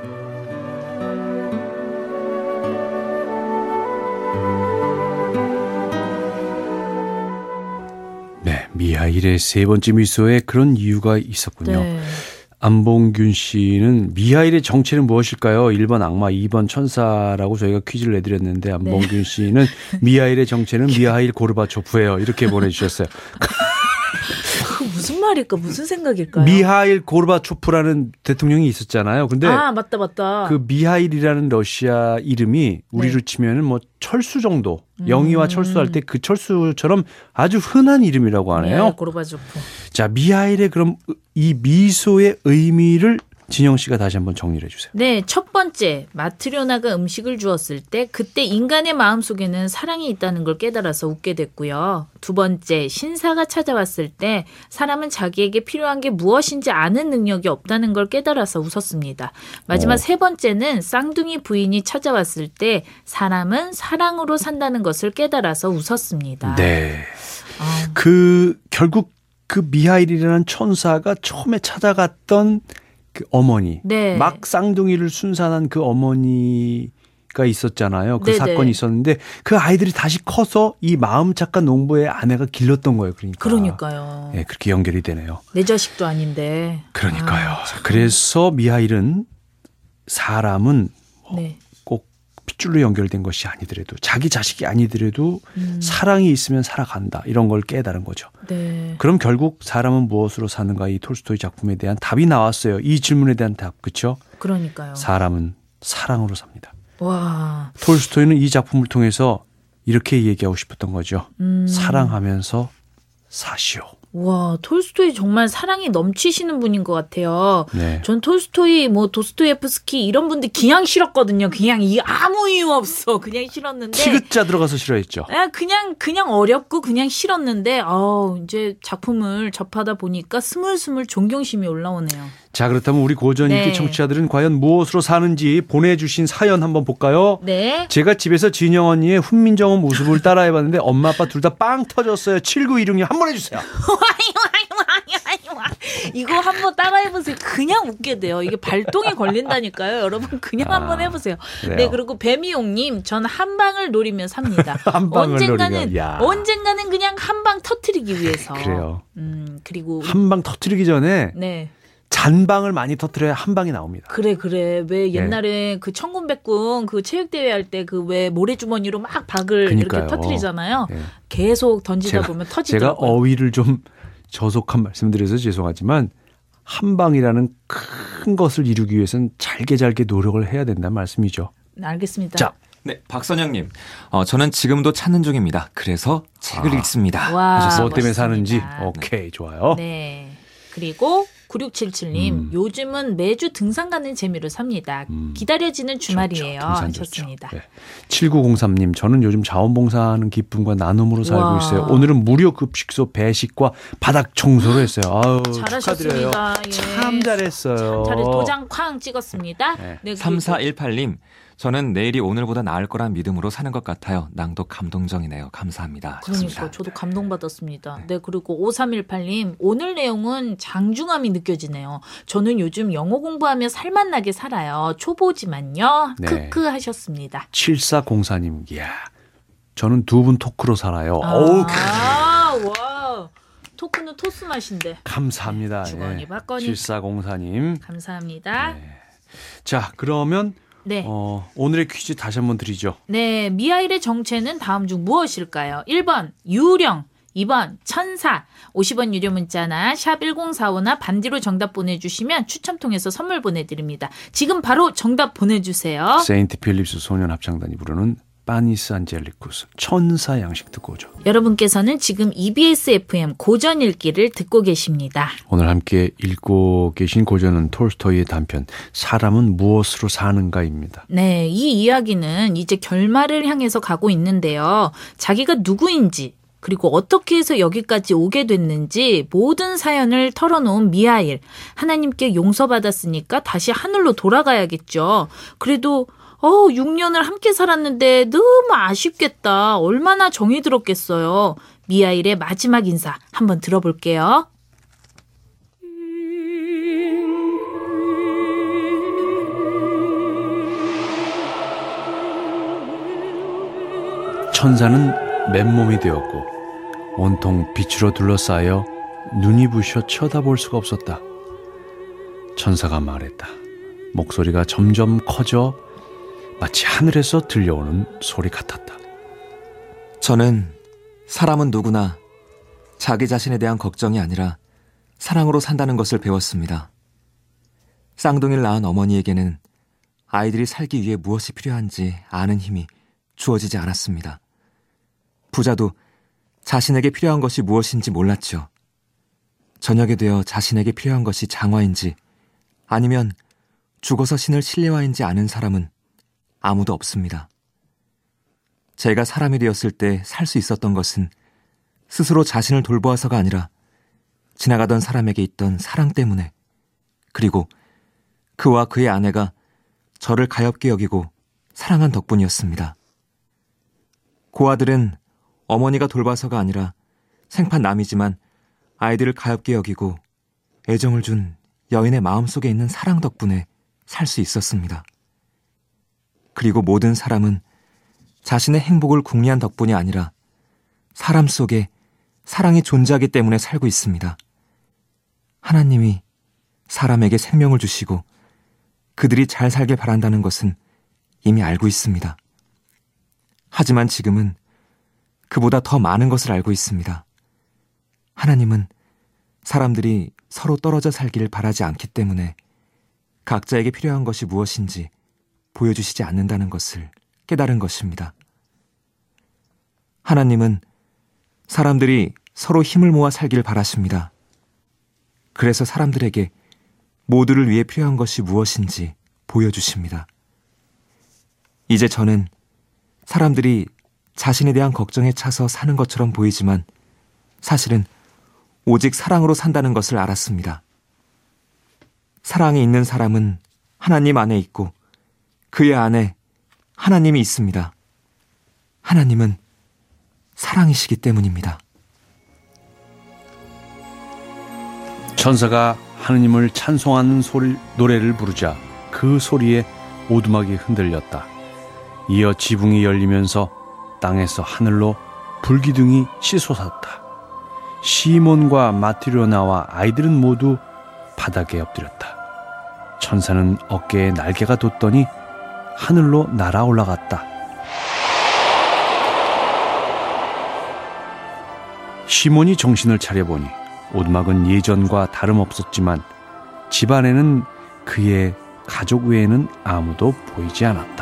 네, 미하일의 세 번째 미소에 그런 이유가 있었군요. 네. 안봉균 씨는 미하일의 정체는 무엇일까요? 일 번 악마, 이 번 천사라고 저희가 퀴즈를 내드렸는데 안봉균 네. 씨는 미하일의 정체는 미하일 고르바초프예요. 이렇게 보내주셨어요. 그 무슨 말일까? 무슨 생각일까요? 미하일 고르바초프라는 대통령이 있었잖아요. 근데 아, 맞다, 맞다. 그 미하일이라는 러시아 이름이 우리로 네. 치면은 뭐 철수 정도, 영희와 철수할 때 그 철수처럼 아주 흔한 이름이라고 하네요. 네, 고르바초프. 자, 미하일의 그럼 이 미소의 의미를 진영 씨가 다시 한번 정리를 해주세요. 네, 첫 번째, 마트료나가 음식을 주었을 때 그때 인간의 마음속에는 사랑이 있다는 걸 깨달아서 웃게 됐고요. 두 번째, 신사가 찾아왔을 때 사람은 자기에게 필요한 게 무엇인지 아는 능력이 없다는 걸 깨달아서 웃었습니다. 마지막 오. 세 번째는 쌍둥이 부인이 찾아왔을 때 사람은 사랑으로 산다는 것을 깨달아서 웃었습니다. 네. 아, 그 결국 그 미하일이라는 천사가 처음에 찾아갔던 그 어머니, 네. 막 쌍둥이를 순산한 그 어머니가 있었잖아요. 그 네네. 사건이 있었는데 그 아이들이 다시 커서 이 마음 착한 농부의 아내가 길렀던 거예요. 그러니까. 그러니까요. 네, 그렇게 연결이 되네요. 내 자식도 아닌데. 그러니까요. 아, 참. 그래서 미하일은 사람은 네. 꼭 핏줄로 연결된 것이 아니더라도 자기 자식이 아니더라도 음. 사랑이 있으면 살아간다. 이런 걸 깨달은 거죠. 네. 그럼 결국 사람은 무엇으로 사는가 이 톨스토이 작품에 대한 답이 나왔어요. 이 질문에 대한 답. 그렇죠? 그러니까요. 사람은 사랑으로 삽니다. 와. 톨스토이는 이 작품을 통해서 이렇게 얘기하고 싶었던 거죠. 음. 사랑하면서 사시오. 와, 톨스토이 정말 사랑이 넘치시는 분인 것 같아요. 네. 전 톨스토이, 뭐 도스토예프스키 이런 분들 그냥 싫었거든요. 그냥 이 아무 이유 없어. 그냥 싫었는데. 티귿자 들어가서 싫어했죠. 아, 그냥 그냥 어렵고 그냥 싫었는데, 어 이제 작품을 접하다 보니까 스물스물 존경심이 올라오네요. 자, 그렇다면 우리 고전읽기 네. 청취자들은 과연 무엇으로 사는지 보내주신 사연 한번 볼까요? 네. 제가 집에서 진영 언니의 훈민정음 모습을 따라해봤는데 엄마 아빠 둘 다 빵 터졌어요. 칠구이육 님 한 번 해주세요. 이거 한번 따라해보세요. 그냥 웃게 돼요. 이게 발동이 걸린다니까요. 여러분 그냥 아, 한번 해보세요. 그래요? 네, 그리고 배미용님, 전 한 방을 노리며 삽니다. 한 방을 언젠가는 노리며, 야. 언젠가는 그냥 한 방 터트리기 위해서. 그래요. 음 그리고 한 방 터트리기 전에 네. 잔방을 많이 터트려야 한 방이 나옵니다. 그래 그래 왜 옛날에 네. 그 천군백군 그 체육대회 할 때 그 왜 모래주머니로 막 박을 그러니까요. 이렇게 터트리잖아요. 네. 계속 던지다 제가, 보면 제가 터지더라고요. 어휘를 좀 저속한 말씀드려서 죄송하지만 한 방이라는 큰 것을 이루기 위해서는 잘게 잘게 노력을 해야 된다는 말씀이죠. 네, 알겠습니다. 자, 네, 박선영님. 어, 저는 지금도 찾는 중입니다. 그래서 책을 아. 읽습니다. 와, 하셨습니다. 뭐 때문에 멋있습니다. 사는지 오케이 좋아요. 네. 그리고 구육칠칠님 음. 요즘은 매주 등산 가는 재미로 삽니다. 음. 기다려지는 주말이에요. 좋죠. 등산 좋죠. 하셨습니다. 네. 칠구공삼 님 저는 요즘 자원봉사하는 기쁨과 나눔으로 살고 와. 있어요. 오늘은 무료 급식소 배식과 바닥 청소를 했어요. 아유, 축하드려요. 잘하셨습니다. 예. 참 잘했어요. 참 잘해. 도장 쾅 찍었습니다. 네. 네, 그리고 삼사일팔 님. 저는 내일이 오늘보다 나을 거란 믿음으로 사는 것 같아요. 낭독 감동적이네요. 감사합니다. 그러니까 하셨습니다. 저도 감동받았습니다. 네, 그리고 오삼일팔 님 오늘 내용은 장중함이 느껴지네요. 저는 요즘 영어 공부하며 살맛나게 살아요. 초보지만요. 네. 크크 하셨습니다. 칠사공사 님 이야 저는 두 분 토크로 살아요. 어우 아, 와. 토크는 토스 맛인데. 감사합니다. 주거니 예. 받거니. 칠사공사 님. 감사합니다. 네. 자 그러면 네. 어, 오늘의 퀴즈 다시 한번 드리죠. 네, 미하일의 정체는 다음 중 무엇일까요? 일 번 유령, 이 번 천사, 오십 원 유료 문자나 샵 일공사오나 반디로 정답 보내주시면 추첨 통해서 선물 보내드립니다. 지금 바로 정답 보내주세요. 세인트 필립스 소년 합창단이 부르는 파니스 안젤리쿠스 천사 양식 듣고 오죠. 여러분께서는 지금 이비에스 에프엠 고전 읽기를 듣고 계십니다. 오늘 함께 읽고 계신 고전은 톨스토이의 단편 사람은 무엇으로 사는가입니다. 네, 이 이야기는 이제 결말을 향해서 가고 있는데요. 자기가 누구인지 그리고 어떻게 해서 여기까지 오게 됐는지 모든 사연을 털어놓은 미하일. 하나님께 용서받았으니까 다시 하늘로 돌아가야겠죠. 그래도 어, 육 년을 함께 살았는데 너무 아쉽겠다. 얼마나 정이 들었겠어요. 미하일의 마지막 인사 한번 들어볼게요. 천사는 맨몸이 되었고 온통 빛으로 둘러싸여 눈이 부셔 쳐다볼 수가 없었다. 천사가 말했다. 목소리가 점점 커져 마치 하늘에서 들려오는 소리 같았다. 저는 사람은 누구나 자기 자신에 대한 걱정이 아니라 사랑으로 산다는 것을 배웠습니다. 쌍둥이를 낳은 어머니에게는 아이들이 살기 위해 무엇이 필요한지 아는 힘이 주어지지 않았습니다. 부자도 자신에게 필요한 것이 무엇인지 몰랐죠. 저녁에 되어 자신에게 필요한 것이 장화인지 아니면 죽어서 신을 신뢰와인지 아는 사람은 아무도 없습니다. 제가 사람이 되었을 때 살 수 있었던 것은 스스로 자신을 돌보아서가 아니라 지나가던 사람에게 있던 사랑 때문에, 그리고 그와 그의 아내가 저를 가엾게 여기고 사랑한 덕분이었습니다. 고아들은 어머니가 돌봐서가 아니라 생판 남이지만 아이들을 가엾게 여기고 애정을 준 여인의 마음속에 있는 사랑 덕분에 살 수 있었습니다. 그리고 모든 사람은 자신의 행복을 궁리한 덕분이 아니라 사람 속에 사랑이 존재하기 때문에 살고 있습니다. 하나님이 사람에게 생명을 주시고 그들이 잘 살길 바란다는 것은 이미 알고 있습니다. 하지만 지금은 그보다 더 많은 것을 알고 있습니다. 하나님은 사람들이 서로 떨어져 살기를 바라지 않기 때문에 각자에게 필요한 것이 무엇인지 보여주시지 않는다는 것을 깨달은 것입니다. 하나님은 사람들이 서로 힘을 모아 살기를 바라십니다. 그래서 사람들에게 모두를 위해 필요한 것이 무엇인지 보여주십니다. 이제 저는 사람들이 자신에 대한 걱정에 차서 사는 것처럼 보이지만 사실은 오직 사랑으로 산다는 것을 알았습니다. 사랑이 있는 사람은 하나님 안에 있고 그의 안에 하나님이 있습니다. 하나님은 사랑이시기 때문입니다. 천사가 하느님을 찬송하는 소리, 노래를 부르자 그 소리에 오두막이 흔들렸다. 이어 지붕이 열리면서 땅에서 하늘로 불기둥이 치솟았다. 시몬과 마트리오나와 아이들은 모두 바닥에 엎드렸다. 천사는 어깨에 날개가 돋더니 하늘로 날아 올라갔다. 시몬이 정신을 차려보니 오두막은 예전과 다름없었지만 집안에는 그의 가족 외에는 아무도 보이지 않았다.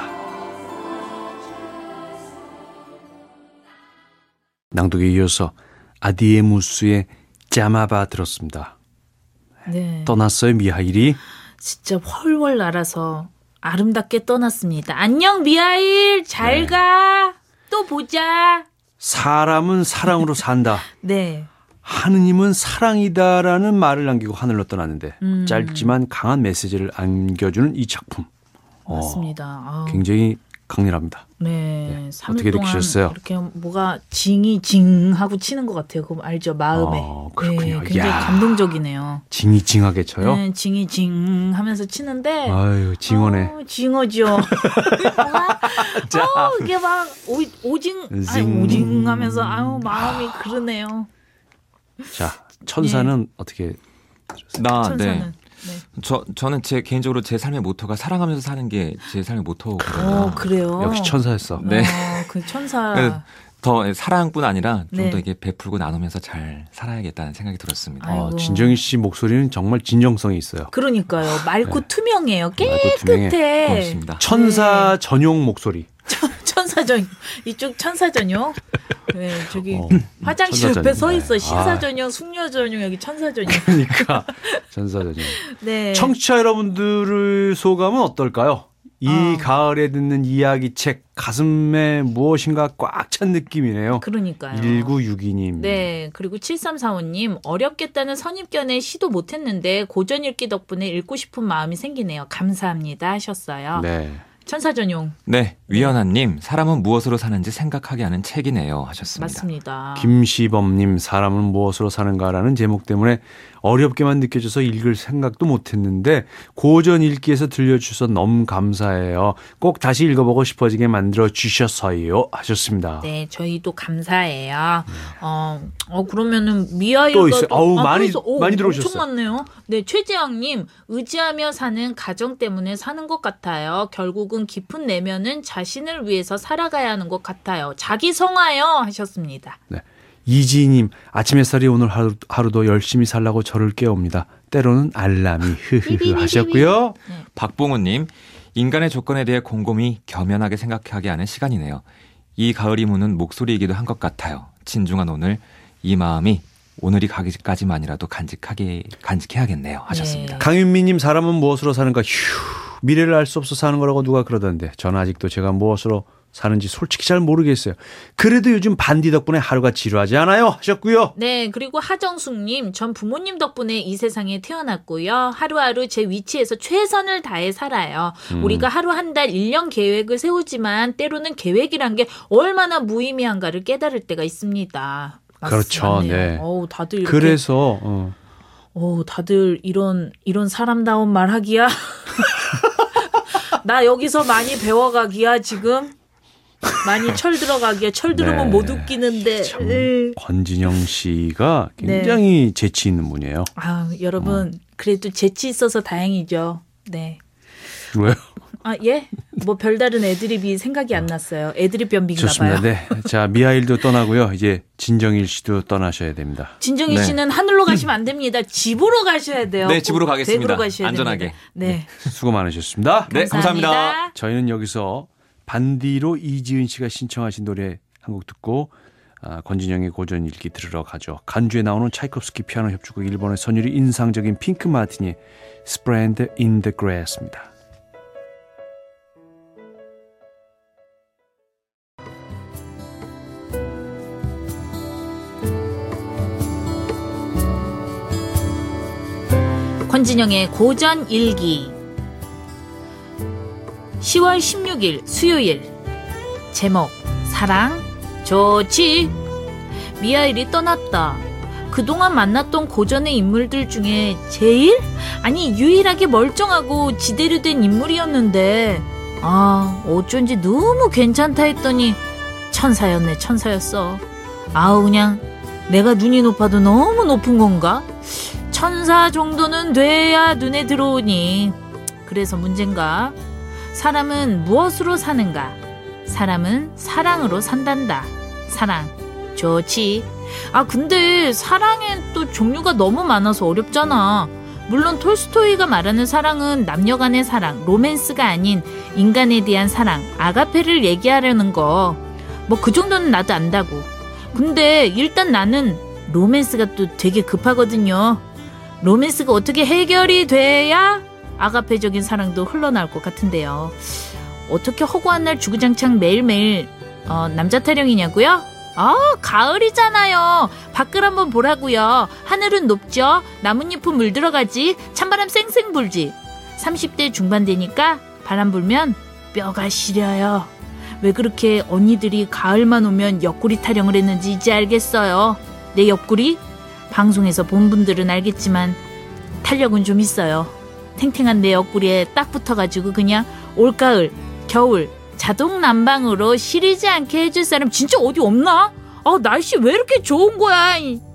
낭독에 이어서 아디에무스의 짜마바 들었습니다. 네. 떠났어요, 미하일이. 진짜 훨훨 날아서 아름답게 떠났습니다. 안녕 미하일, 잘 네. 가. 또 보자. 사람은 사랑으로 산다. 네. 하느님은 사랑이다라는 말을 남기고 하늘로 떠났는데 음. 짧지만 강한 메시지를 안겨주는 이 작품. 맞습니다. 어, 아우. 굉장히 강렬합니다. 네, 네. 삼 일 어떻게 동안 느끼셨어요? 이렇게 뭐가 징이 징 하고 치는 것 같아요. 그거 알죠? 마음에. 어, 그렇군요. 네, 굉장히 이야. 감동적이네요. 징이 징하게 쳐요? 네, 징이 징 하면서 치는데 아유, 징어네. 어, 징어죠. 어, 이게 막 오, 오징, 아유, 징. 오징 하면서 아유 마음이 그러네요. 자, 천사는 어떻게 나, 천사는. 네. 네. 저, 저는 제 개인적으로 제 삶의 모토가 사랑하면서 사는 게 제 삶의 모토거든요. 어, 그래요. 역시 천사였어. 네. 어, 그 천사. 그래서 더 사랑뿐 아니라 좀 네. 더 이게 베풀고 나누면서 잘 살아야겠다는 생각이 들었습니다. 아이고. 어, 진정희 씨 목소리는 정말 진정성이 있어요. 그러니까요. 맑고 투명해요. 맑고 투명해. 깨끗해. 고맙습니다. 천사 전용 목소리. 천사 전용. 이쪽 천사 전용. 네, 저기 어, 화장실 천사 옆에 전용. 서 있어. 네. 신사 아. 전용, 숙녀 전용, 여기 천사 전용. 그러니까 천사 전용. 네. 청취자 여러분들의 소감은 어떨까요? 이 아. 가을에 듣는 이야기책 가슴에 무엇인가 꽉 찬 느낌이네요. 그러니까요. 일구육이 님. 네, 그리고 칠삼사오 님 어렵겠다는 선입견에 시도 못했는데 고전 읽기 덕분에 읽고 싶은 마음이 생기네요. 감사합니다 하셨어요. 네. 천사 전용 네, 위연아님, 사람은 무엇으로 사는지 생각하게 하는 책이네요 하셨습니다. 맞습니다. 김시범님, 사람은 무엇으로 사는가라는 제목 때문에 어렵게만 느껴져서 읽을 생각도 못했는데 고전 읽기에서 들려주셔서 너무 감사해요. 꼭 다시 읽어보고 싶어지게 만들어 주셨어요 하셨습니다. 네, 저희도 감사해요. 어, 어 그러면은 미아일과 또 있어요. 아우, 많이- 많이 들어오셨어요. 엄청 많네요. 네, 최재학님 의지하며 사는 가정 때문에 사는 것 같아요. 결국은 깊은 내면은 자신을 위해서 살아가야 하는 것 같아요. 자기 성화요 하셨습니다. 네. 이지희님, 아침 햇살이 오늘 하루, 하루도 열심히 살라고 저를 깨웁니다. 때로는 알람이 흐흐흐 하셨고요. 박봉우님, 인간의 조건에 대해 곰곰이 겸연하게 생각하게 하는 시간이네요. 이 가을이 무는 목소리이기도 한 것 같아요. 진중한 오늘, 이 마음이 오늘이 가기까지만이라도 간직하게 간직해야겠네요 하셨습니다. 네. 강윤미님, 사람은 무엇으로 사는가? 휴, 미래를 알 수 없어 사는 거라고 누가 그러던데 저는 아직도 제가 무엇으로 사는지 솔직히 잘 모르겠어요. 그래도 요즘 반디 덕분에 하루가 지루하지 않아요 하셨고요. 네, 그리고 하정숙님, 전 부모님 덕분에 이 세상에 태어났고요. 하루하루 제 위치에서 최선을 다해 살아요. 음. 우리가 하루 한 달, 일 년 계획을 세우지만 때로는 계획이란 게 얼마나 무의미한가를 깨달을 때가 있습니다. 맞- 그렇죠, 맞네요. 네. 어우, 다들 이렇게, 그래서 어, 어우, 다들 이런 이런 사람다운 말 하기야. 나 여기서 많이 배워가기야 지금. 많이 철 들어가기야. 철 들으면 네. 못 웃기는데. 참 으. 권진영 씨가 굉장히 재치 있는 분이에요. 아, 여러분, 그래도 재치 있어서 다행이죠. 네. 왜요? 아, 예? 뭐 별다른 애드립이 생각이 안 났어요. 애드립 변비인가 좋습니다. 봐요. 네. 자, 미하일도 떠나고요. 이제 진정일 씨도 떠나셔야 됩니다. 진정일 네. 씨는 하늘로 가시면 안 됩니다. 집으로 가셔야 돼요. 네, 집으로 가겠습니다. 댁으로 가셔야 안전하게. 됩니다. 네. 수고 많으셨습니다. 네, 감사합니다. 감사합니다. 저희는 여기서 반디로 이지은 씨가 신청하신 노래 한 곡 듣고 아, 권진영의 고전일기 들으러 가죠. 간주에 나오는 차이콥스키 피아노 협주곡 일본의 선율이 인상적인 핑크 마티니의 Spread in the Grass입니다. 권진영의 고전일기 시월 십육일 수요일 제목 사랑 좋지. 미하일이 떠났다. 그동안 만났던 고전의 인물들 중에 제일? 아니 유일하게 멀쩡하고 지대로 된 인물이었는데 아 어쩐지 너무 괜찮다 했더니 천사였네 천사였어. 아우 그냥 내가 눈이 높아도 너무 높은 건가? 천사 정도는 돼야 눈에 들어오니. 그래서 문제인가? 사람은 무엇으로 사는가? 사람은 사랑으로 산단다. 사랑 좋지. 아 근데 사랑엔 또 종류가 너무 많아서 어렵잖아. 물론 톨스토이가 말하는 사랑은 남녀 간의 사랑, 로맨스가 아닌 인간에 대한 사랑, 아가페를 얘기하려는 거. 뭐 그 정도는 나도 안다고. 근데 일단 나는 로맨스가 또 되게 급하거든요. 로맨스가 어떻게 해결이 돼야 아가페적인 사랑도 흘러나올 것 같은데요. 어떻게 허구한 날 주구장창 매일매일 어, 남자 타령이냐고요? 아 가을이잖아요. 밖을 한번 보라고요. 하늘은 높죠. 나뭇잎은 물들어가지. 찬바람 쌩쌩 불지. 삼십 대 중반 되니까 바람 불면 뼈가 시려요. 왜 그렇게 언니들이 가을만 오면 옆구리 타령을 했는지 이제 알겠어요. 내 옆구리? 방송에서 본 분들은 알겠지만 탄력은 좀 있어요. 탱탱한 내 옆구리에 딱 붙어가지고 그냥 올가을, 겨울 자동 난방으로 시리지 않게 해줄 사람 진짜 어디 없나? 아 날씨 왜 이렇게 좋은 거야?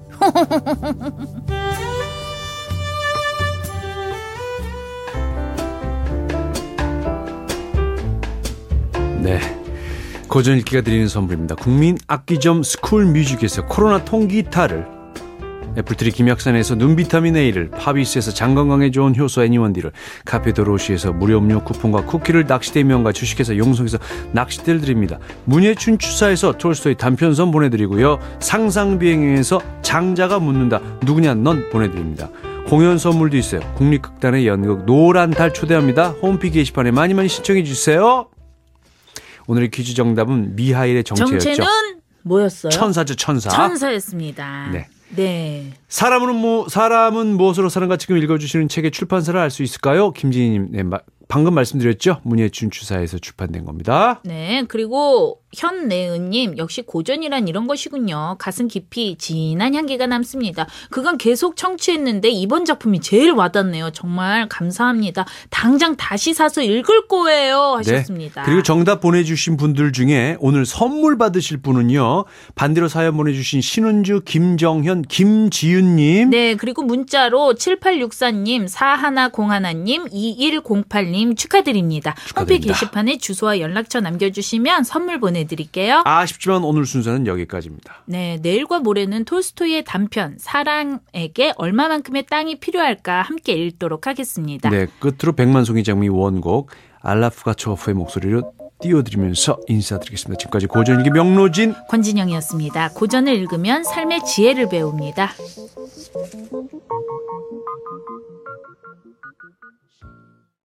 네. 고전일기가 드리는 선물입니다. 국민 악기점 스쿨뮤직에서 코로나 통기타를, 애플트리 김약산에서 눈비타민 A를, 파비스에서 장건강에 좋은 효소 애니원디를, 카페도로시에서 무료 음료 쿠폰과 쿠키를, 낚시대 명가 주식회사 용성에서 낚시대를 드립니다. 문예춘 추사에서 톨스토이 단편선 보내드리고요. 상상비행에서 장자가 묻는다 누구냐 넌 보내드립니다. 공연 선물도 있어요. 국립극단의 연극 노란달 초대합니다. 홈페이지 게시판에 많이 많이 신청해 주세요. 오늘의 퀴즈 정답은 미하일의 정체였죠. 정체는 뭐였어요? 천사죠, 천사. 천사였습니다. 네. 네. 사람은 뭐 사람은 무엇으로 사는가 지금 읽어주시는 책의 출판사를 알 수 있을까요? 김진희님, 네, 마, 방금 말씀드렸죠. 문예춘 추사에서 출판된 겁니다. 네. 그리고 현내은님 역시 고전이란 이런 것이군요. 가슴 깊이 진한 향기가 남습니다. 그건 계속 청취했는데 이번 작품이 제일 와닿네요. 정말 감사합니다. 당장 다시 사서 읽을 거예요 하셨습니다. 네. 그리고 정답 보내주신 분들 중에 오늘 선물 받으실 분은요. 반대로 사연 보내주신 신은주, 김정현, 김지윤님. 네. 그리고 문자로 칠팔육사님, 사일공일님, 이일공팔님 축하드립니다. 축하드립니다. 홈페이지 게시판에 주소와 연락처 남겨주시면 선물 보내드릴게요. 드릴게요. 아쉽지만 오늘 순서는 여기까지입니다. 네, 내일과 모레는 톨스토이의 단편 사랑에게 얼마만큼의 땅이 필요할까 함께 읽도록 하겠습니다. 네, 끝으로 백만송이 장미 원곡 알라 푸가초프의 목소리로 띄워드리면서 인사드리겠습니다. 지금까지 고전일기 명로진 권진영이었습니다. 고전을 읽으면 삶의 지혜를 배웁니다.